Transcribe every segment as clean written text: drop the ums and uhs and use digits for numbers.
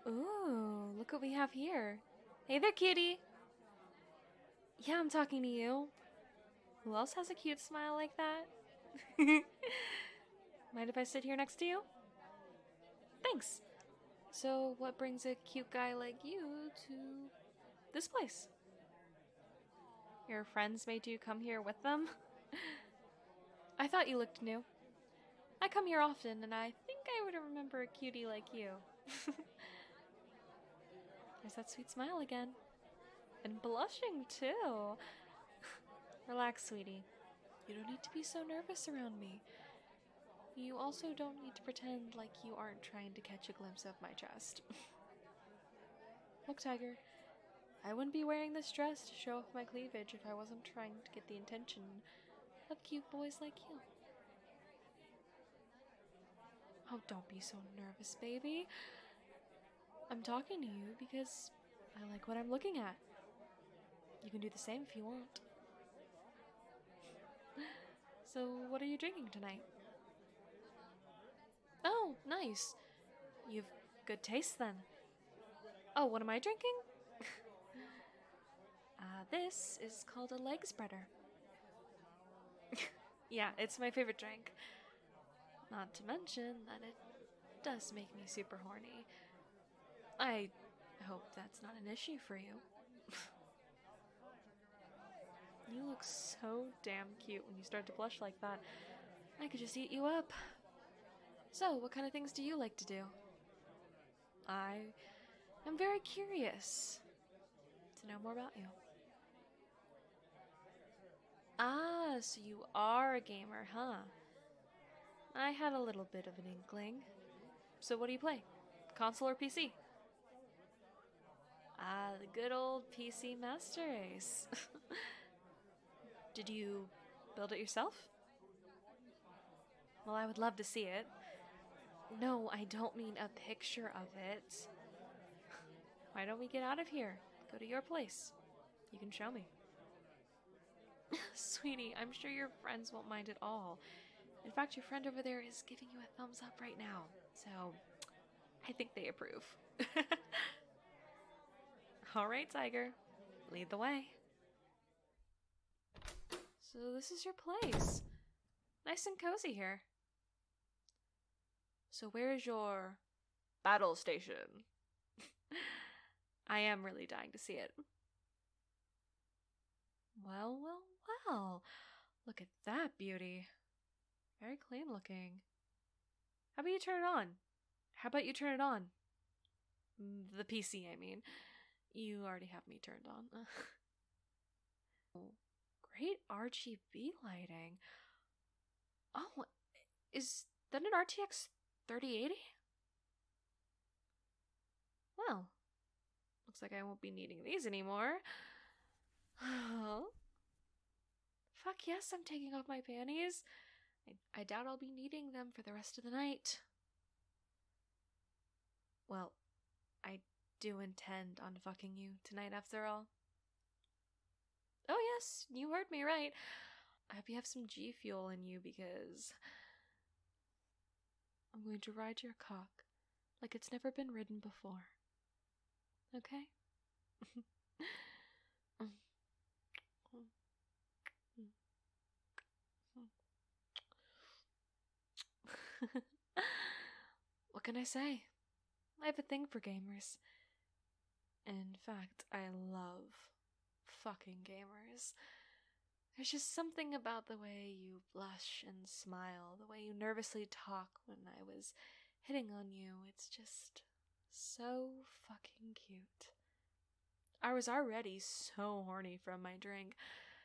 Ooh, look what we have here. Hey there, cutie. Yeah, I'm talking to you. Who else has a cute smile like that? Mind if I sit here next to you? Thanks. So, what brings a cute guy like you to this place? Your friends made you come here with them? I thought you looked new. I come here often, and I think I would remember a cutie like you. There's that sweet smile again. And blushing, too. Relax, sweetie. You don't need to be so nervous around me. You also don't need to pretend like you aren't trying to catch a glimpse of my chest. Look, Tiger, I wouldn't be wearing this dress to show off my cleavage if I wasn't trying to get the attention of cute boys like you. Oh, don't be so nervous, baby. I'm talking to you because I like what I'm looking at. You can do the same if you want. So, what are you drinking tonight? Oh, nice. You've good taste then. Oh, what am I drinking? This is called a leg spreader. Yeah, it's my favorite drink. Not to mention that it does make me super horny. I hope that's not an issue for you. You look so damn cute when you start to blush like that. I could just eat you up. So, what kind of things do you like to do? I am very curious to know more about you. Ah, so you are a gamer, huh? I had a little bit of an inkling. So what do you play? Console or PC? Ah, the good old PC Master Race. Did you build it yourself? Well, I would love to see it. No, I don't mean a picture of it. Why don't we get out of here? Go to your place. You can show me. Sweetie, I'm sure your friends won't mind at all. In fact, your friend over there is giving you a thumbs up right now. So, I think they approve. Alright, Tiger. Lead the way. So, this is your place. Nice and cozy here. So, where is your battle station? I am really dying to see it. Well, well, well. Look at that beauty. Very clean looking. How about you turn it on? How about you turn it on? The PC, I mean. You already have me turned on. Great RGB lighting. Oh, is that an RTX 3080? Well, looks like I won't be needing these anymore. Fuck yes, I'm taking off my panties. I doubt I'll be needing them for the rest of the night. Well, I do intend on fucking you tonight after all. Oh yes, you heard me right. I hope you have some G Fuel in you because I'm going to ride your cock like it's never been ridden before. Okay? What can I say? I have a thing for gamers. In fact, I love fucking gamers. There's just something about the way you blush and smile, the way you nervously talk when I was hitting on you. It's just so fucking cute. I was already so horny from my drink.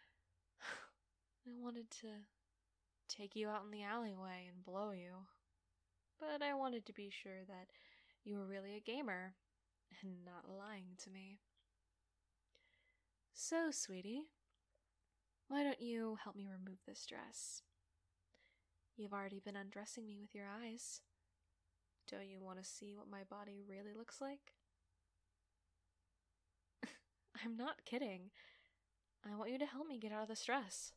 I wanted to take you out in the alleyway and blow you. But I wanted to be sure that you were really a gamer and not lying to me. So, sweetie, why don't you help me remove this dress? You've already been undressing me with your eyes. Don't you want to see what my body really looks like? I'm not kidding. I want you to help me get out of this dress.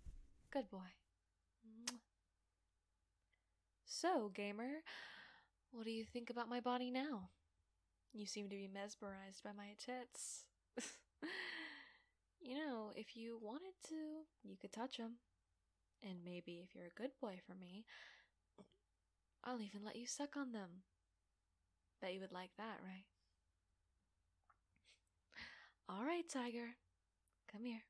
Good boy. So, gamer, What do you think about my body now? You seem to be mesmerized by my tits. You know, if you wanted to, you could touch them. And maybe if you're a good boy for me, I'll even let you suck on them. Bet you would like that, right? All right, Tiger. Come here.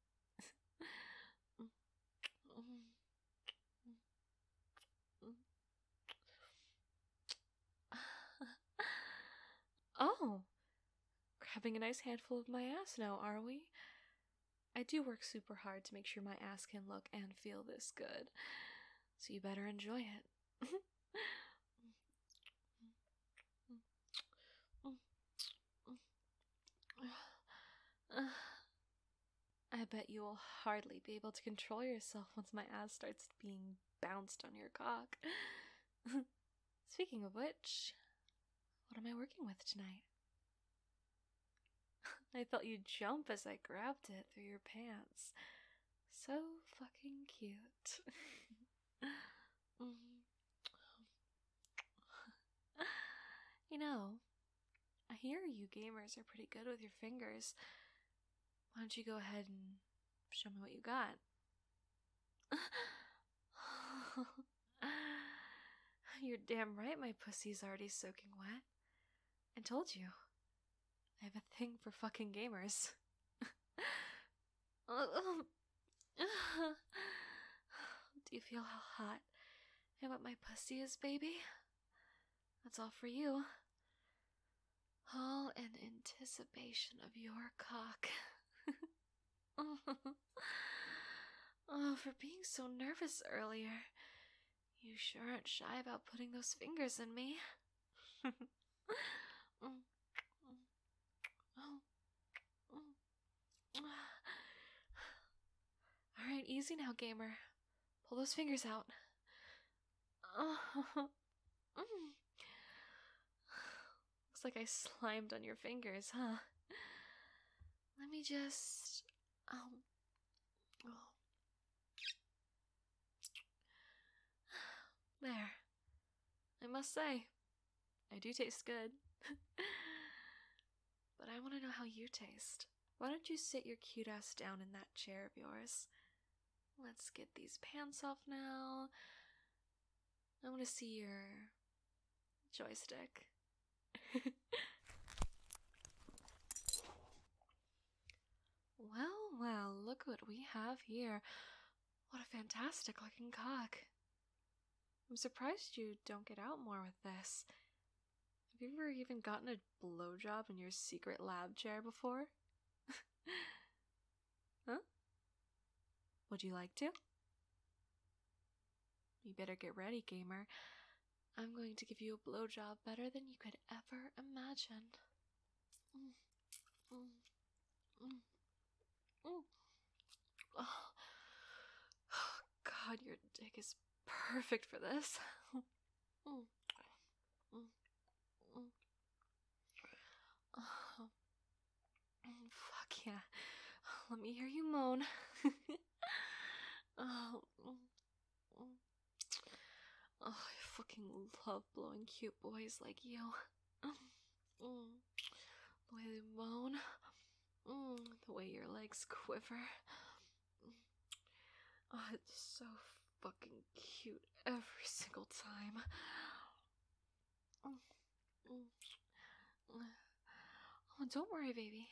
Oh, grabbing a nice handful of my ass now, are we? I do work super hard to make sure my ass can look and feel this good, so you better enjoy it. I bet you will hardly be able to control yourself once my ass starts being bounced on your cock. Speaking of which, what am I working with tonight? I felt you jump as I grabbed it through your pants. So fucking cute. You know, I hear you gamers are pretty good with your fingers. Why don't you go ahead and show me what you got? You're damn right my pussy's already soaking wet. I told you. I have a thing for fucking gamers. Do you feel how hot and wet my pussy is, baby? That's all for you. All in anticipation of your cock. Oh, for being so nervous earlier. You sure aren't shy about putting those fingers in me. Alright, easy now, gamer. Pull those fingers out. Looks like I slimed on your fingers, huh? Let me just... There. I must say, I do taste good. But I want to know how you taste. Why don't you sit your cute ass down in that chair of yours? Let's get these pants off now. I want to see your joystick. Well, well, look what we have here. What a fantastic looking cock. I'm surprised you don't get out more with this. Have you ever even gotten a blowjob in your secret lab chair before? Huh? Would you like to? You better get ready, gamer. I'm going to give you a blowjob better than you could ever imagine. Oh, God, your dick is perfect for this. Fuck yeah. Let me hear you moan. Oh, I fucking love blowing cute boys like you. The way they moan. The way your legs quiver. Oh, it's so fucking cute every single time. Oh, don't worry, baby.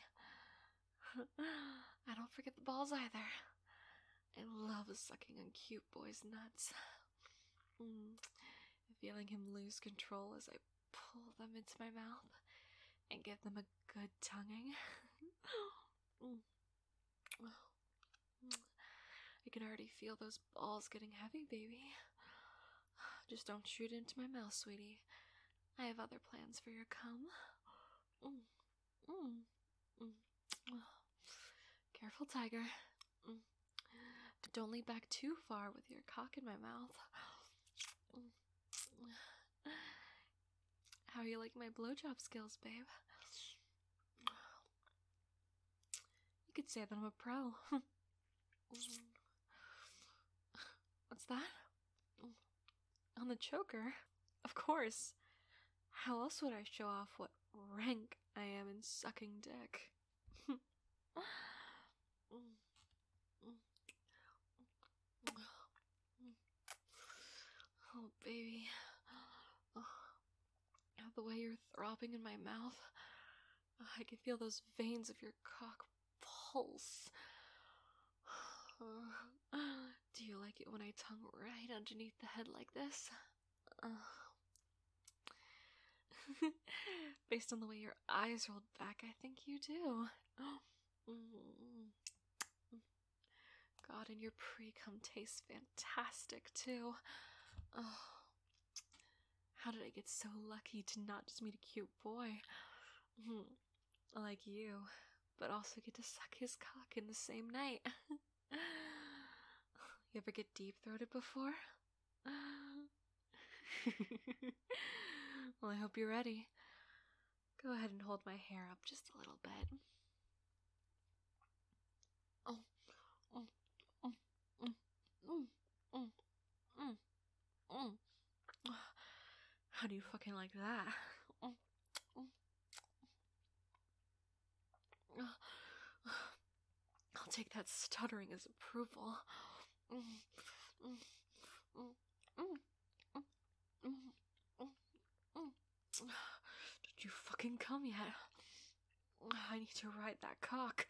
I don't forget the balls either. I love sucking on cute boys' nuts. Feeling him lose control as I pull them into my mouth and give them a good tonguing. I can already feel those balls getting heavy, baby. Just don't shoot into my mouth, sweetie. I have other plans for your cum. Careful, Tiger. Don't lean back too far with your cock in my mouth. How you like my blowjob skills, babe? You could say that I'm a pro. What's that? On the choker? Of course. How else would I show off what rank I am in sucking dick? Oh, baby. The way you're throbbing in my mouth. I can feel those veins of your cock pulse. Do you like it when I tongue right underneath the head like this? Based on the way your eyes rolled back, I think you do. God, and your pre-cum tastes fantastic, too. How did I get so lucky to not just meet a cute boy like you, but also get to suck his cock in the same night? You ever get deep-throated before? Well, I hope you're ready. Go ahead and hold my hair up just a little bit. How do you fucking like that? I'll take that stuttering as approval. Did you fucking come yet? I need to ride that cock.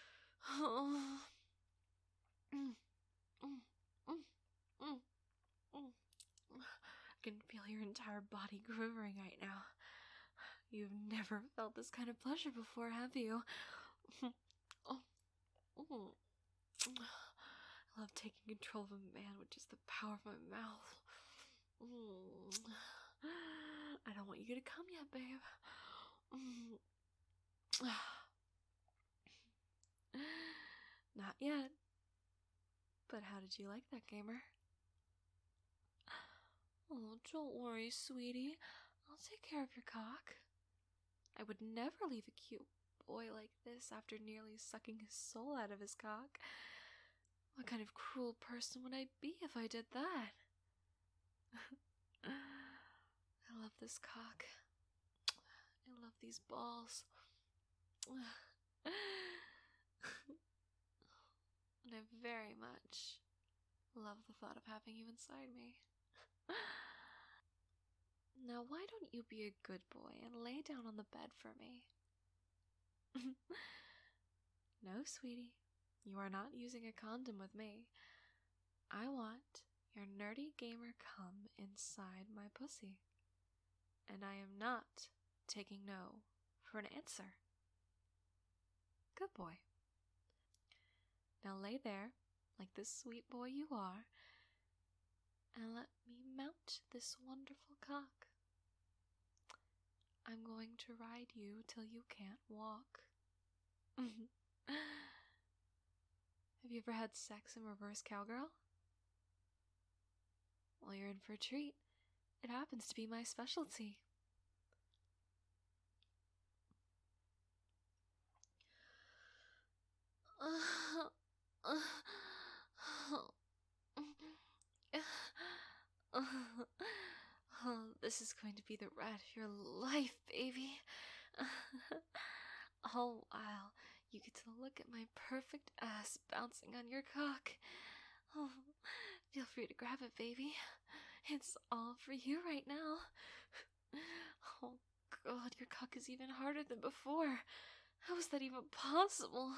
I can feel your entire body quivering right now. You've never felt this kind of pleasure before, have you? I love taking control of a man with just the power of my mouth. I don't want you to come yet, babe. Not yet. But how did you like that, gamer? Oh, don't worry, sweetie. I'll take care of your cock. I would never leave a cute boy like this after nearly sucking his soul out of his cock. What kind of cruel person would I be if I did that? I love this cock. I love these balls. And I very much love the thought of having you inside me. Now, why don't you be a good boy and lay down on the bed for me? No, sweetie, you are not using a condom with me. I want your nerdy gamer cum inside my pussy. And I am not taking no for an answer. Good boy. Now lay there, like the sweet boy you are, and let me mount this wonderful cock. I'm going to ride you till you can't walk. Have you ever had sex in reverse cowgirl? Well, you're in for a treat. It happens to be my specialty. This is going to be the ride of your life, baby. All while you get to look at my perfect ass bouncing on your cock. Oh, feel free to grab it, baby. It's all for you right now. Oh God, your cock is even harder than before. How is that even possible?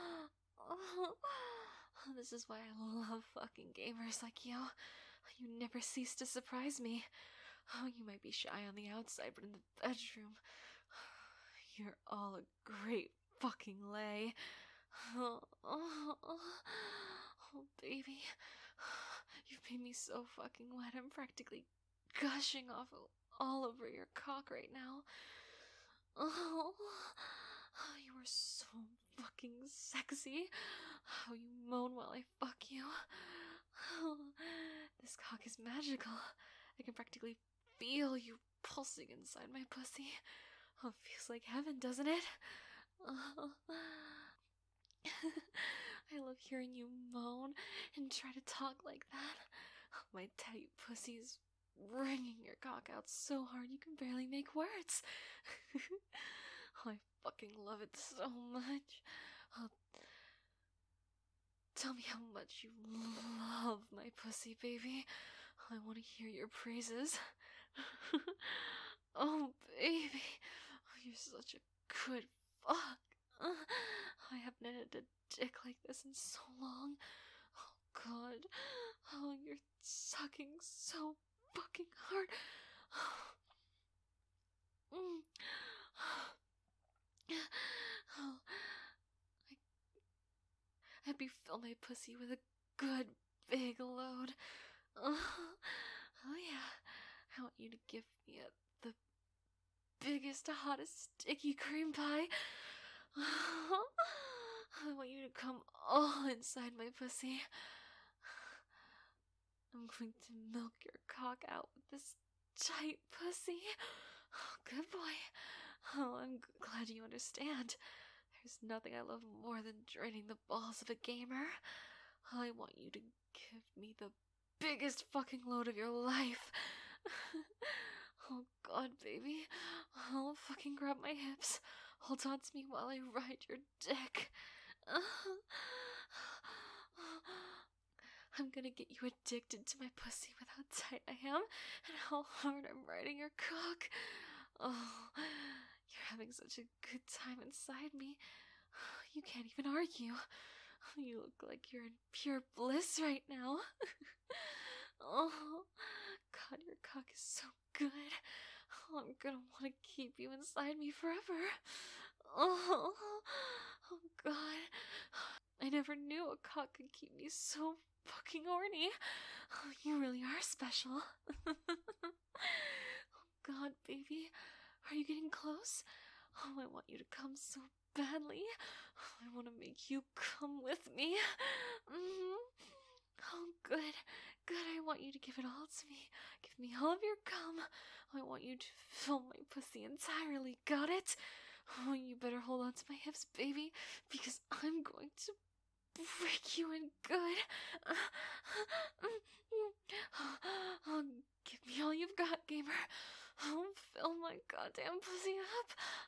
This is why I love fucking gamers like you. You never cease to surprise me. Oh, you might be shy on the outside, but in the bedroom, you're all a great fucking lay. Oh, baby. You've made me so fucking wet. I'm practically gushing off all over your cock right now. Oh, you are so fucking sexy. How you moan while I fuck you. Oh, this cock is magical. I can practically feel you pulsing inside my pussy. Oh, it feels like heaven, doesn't it? Oh. I love hearing you moan and try to talk like that. My tight pussy's wringing your cock out so hard you can barely make words. I fucking love it so much. Oh, tell me how much you love my pussy, baby. I want to hear your praises. Oh, baby. Oh, you're such a good fuck. I haven't had a dick like this in so long. Oh, God. Oh, you're sucking so fucking hard. Oh, I'd be fill my pussy with a good big load. Oh yeah. I want you to give me the biggest, hottest, sticky cream pie. I want you to come all inside my pussy. I'm going to milk your cock out with this tight pussy. Oh, good boy. Oh, I'm glad you understand. There's nothing I love more than draining the balls of a gamer. I want you to give me the biggest fucking load of your life. Oh God, baby. I'll fucking grab my hips. Hold on to me while I ride your dick. I'm gonna get you addicted to my pussy with how tight I am and how hard I'm riding your cock. Oh, you're having such a good time inside me. You can't even argue. You look like you're in pure bliss right now. Oh, God, your cock is so good. Oh, I'm gonna want to keep you inside me forever. Oh, oh God. I never knew a cock could keep me so fucking horny. Oh, you really are special. Oh, God, baby. Are you getting close? Oh, I want you to come so badly. Oh, I want to make you come with me. Oh, good. Good. I want you to give it all to me. Give me all of your cum. I want you to fill my pussy entirely. Got it? Oh, you better hold on to my hips, baby, because I'm going to break you in good. Oh, give me all you've got, gamer. Oh, fill my goddamn pussy up.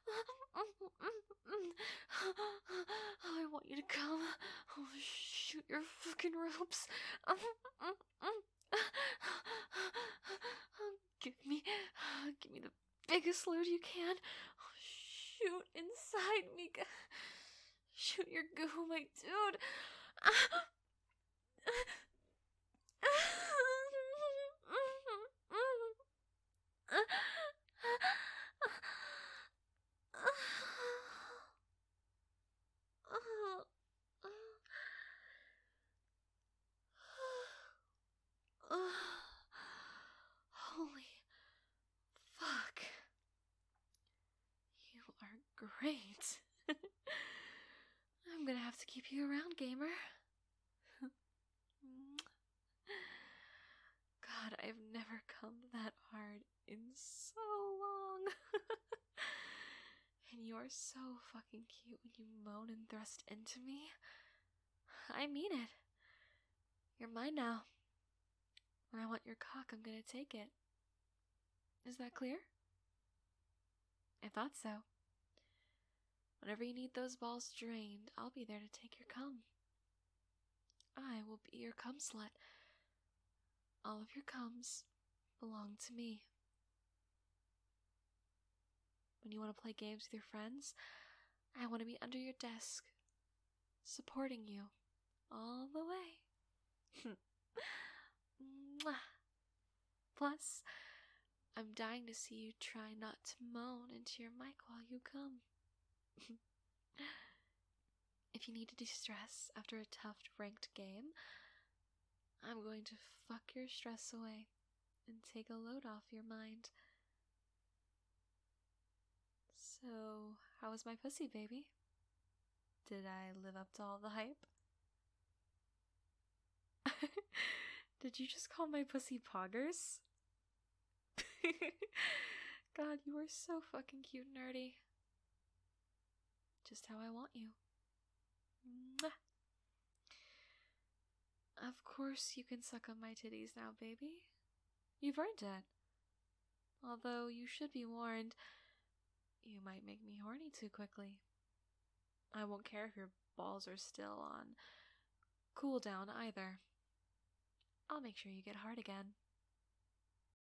Oh, I want you to come. Oh, shoot your fucking ropes. Give me the biggest load you can. Oh, shoot inside me. Shoot your goo, my dude. Holy fuck. You are great. I'm gonna have to keep you around, gamer. God, I've never come that hard in so long. And you're so fucking cute when you moan and thrust into me. I mean it. You're mine now. When I want your cock, I'm gonna take it. Is that clear? I thought so. Whenever you need those balls drained, I'll be there to take your cum. I will be your cum slut. All of your cums belong to me. When you want to play games with your friends, I want to be under your desk, supporting you all the way. Plus, I'm dying to see you try not to moan into your mic while you come. If you need to de-stress after a tough ranked game, I'm going to fuck your stress away and take a load off your mind. So, how was my pussy, baby? Did I live up to all the hype? Did you just call my pussy poggers? God, you are so fucking cute, nerdy. Just how I want you. Mwah. Of course you can suck on my titties now, baby. You've earned it. Although you should be warned, you might make me horny too quickly. I won't care if your balls are still on cool down either. I'll make sure you get hard again.